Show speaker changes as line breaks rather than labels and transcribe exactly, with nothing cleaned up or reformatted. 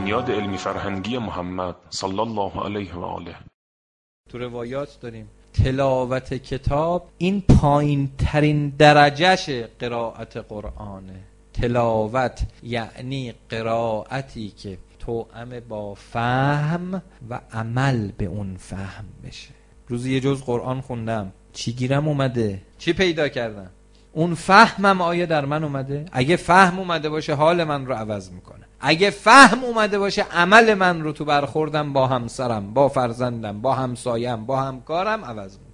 بنیاد علمی فرهنگی محمد صلی الله علیه و آله.
تو روایات داریم تلاوت کتاب این پایین ترین درجهش قرائت قرآنه. تلاوت یعنی قرائتی که توأم با فهم و عمل به اون فهم بشه. روزی یه جز قرآن خوندم، چی گیرم اومده، چی پیدا کردم، اون فهمم آیا در من اومده؟ اگه فهم اومده باشه حال من رو عوض میکنه، اگه فهم اومده باشه عمل من رو تو برخوردم با همسرم، با فرزندم، با همسایم، با همکارم عوض میکنه.